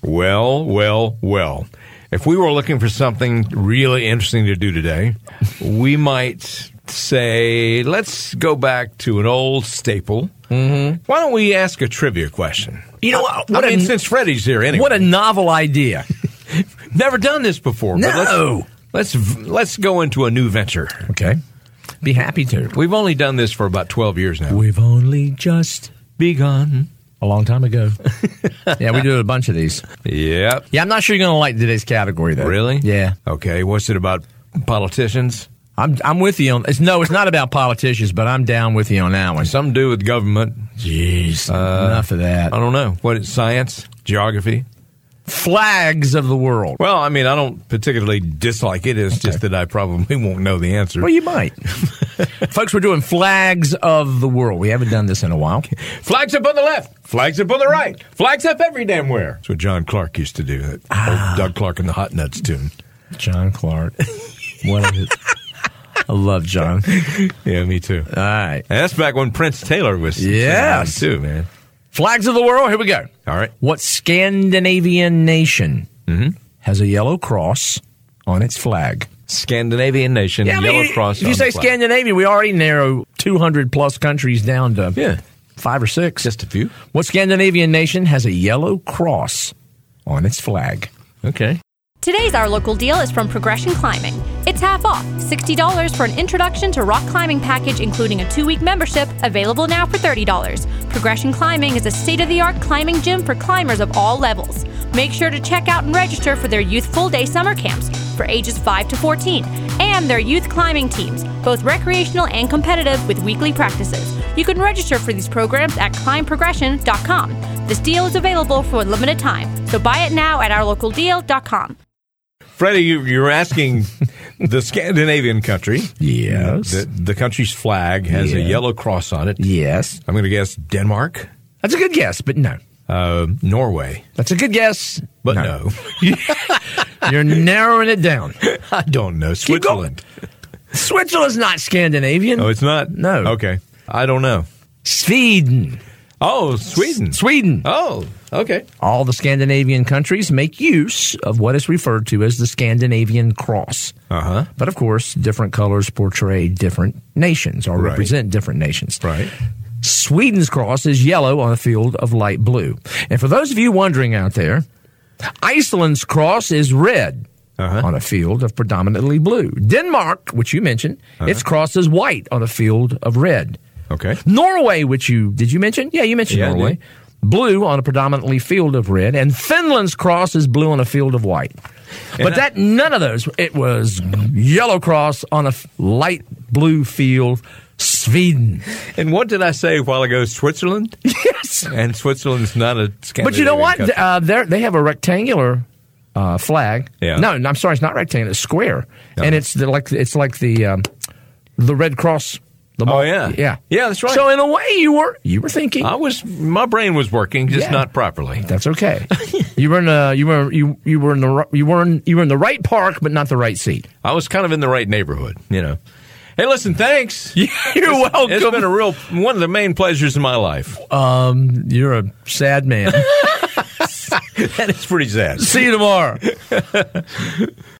Well. If we were looking for something really interesting to do today, we might say, let's go back to an old staple. Mm-hmm. Why don't we ask a trivia question? You know what? Since Freddie's here anyway. What a novel idea. Never done this before. No. But let's go into a new venture. Okay. Be happy to. We've only done this for about 12 years now. We've only just begun. A long time ago. Yeah, we do a bunch of these. Yep. Yeah, I'm not sure you're going to like today's category, though. Really? Yeah. Okay. What's it about? Politicians? I'm with you on. It's not about politicians, but I'm down with you on that one. Something to do with government. Jeez, enough of that. I don't know. What is science? Geography? Flags of the world. Well, I mean, I don't particularly dislike it. It's just that I probably won't know the answer. Well, you might. Folks, we're doing flags of the world. We haven't done this in a while. Flags up on the left. Flags up on the right. Flags up every damn where. That's what John Clark used to do. That old Doug Clark and the Hot Nuts tune. John Clark. What is it? I love John. Yeah, me too. All right. And that's back when Prince Taylor was yes. too, man. Flags of the world. Here we go. All right. What Scandinavian nation has a yellow cross on its flag? Scandinavian nation, yellow cross on If you say the flag. Scandinavia, we already narrow 200-plus countries down to 5 or 6. Just a few. What Scandinavian nation has a yellow cross on its flag? Okay. Today's Our Local Deal is from Progression Climbing. It's half off, $60 for an introduction to rock climbing package, including a 2-week membership, available now for $30. Progression Climbing is a state-of-the-art climbing gym for climbers of all levels. Make sure to check out and register for their youth full-day summer camps for ages 5 to 14, and their youth climbing teams, both recreational and competitive with weekly practices. You can register for these programs at climbprogression.com. This deal is available for a limited time, so buy it now at ourlocaldeal.com. Freddie, you're asking the Scandinavian country. Yes. The country's flag has a yellow cross on it. Yes. I'm going to guess Denmark. That's a good guess, but no. Norway. That's a good guess, but no. You're narrowing it down. I don't know. Switzerland. Switzerland's not Scandinavian. Oh, it's not? No. Okay. I don't know. Sweden. Oh, Sweden. Sweden. Oh, okay. All the Scandinavian countries make use of what is referred to as the Scandinavian cross. Uh-huh. But, of course, different colors portray different nations or represent different nations. Right. Sweden's cross is yellow on a field of light blue. And for those of you wondering out there, Iceland's cross is red on a field of predominantly blue. Denmark, which you mentioned, its cross is white on a field of red. Okay. Norway, did you mention? Yeah, you mentioned Norway. Blue on a predominantly field of red. And Finland's cross is blue on a field of white. But none of those. It was yellow cross on a light blue field. Sweden. And what did I say a while ago? Switzerland? Yes. And Switzerland's not a Scandinavian But you know what? country. They have a rectangular flag. Yeah. No, I'm sorry, it's not rectangular. It's square. No. And it's like the Red Cross. Oh, yeah. Yeah. Yeah, that's right. So in a way you were thinking. My brain was working, just not properly. That's okay. You were in the right park, but not the right seat. I was kind of in the right neighborhood, you know. Hey, listen, thanks. You're welcome. It's been one of the main pleasures of my life. You're a sad man. That is pretty sad. See you tomorrow.